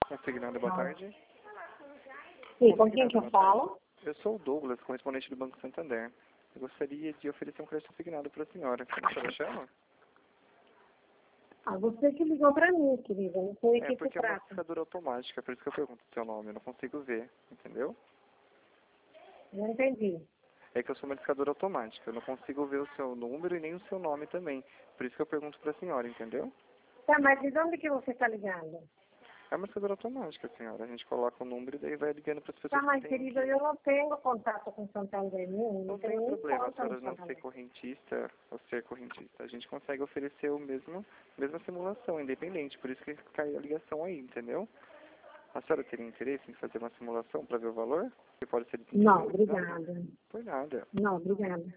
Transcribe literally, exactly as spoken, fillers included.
Consignado, boa tarde. Sim, com quem que eu falo? Eu sou o Douglas, correspondente do Banco Santander. Eu gostaria de oferecer um crédito consignado para a senhora. Como a senhora chama? Ah, você que ligou pra mim, querida. Não sei o É que se porque é uma trata. marcadora automática, por isso que eu pergunto o seu nome. Eu não consigo ver, entendeu? Não entendi. É que eu sou uma discadora automática. Eu não consigo ver o seu número e nem o seu nome também. Por isso que eu pergunto para a senhora, entendeu? Tá, mas de onde que você está ligando? É uma discadora automática, senhora. A gente coloca o número e daí vai ligando para as pessoas Tá, mas que têm querida, aqui. eu não tenho contato com Santander nenhum. Não Não tem tenho nem problema, a conta senhora no não ser Santander. correntista ou ser correntista. A gente consegue oferecer o mesmo, mesma simulação, independente. Por isso que cai a ligação aí, entendeu? A senhora teria interesse em fazer uma simulação para ver o valor? Que pode ser Não, desinteressante? obrigada. Por nada. Não, obrigada.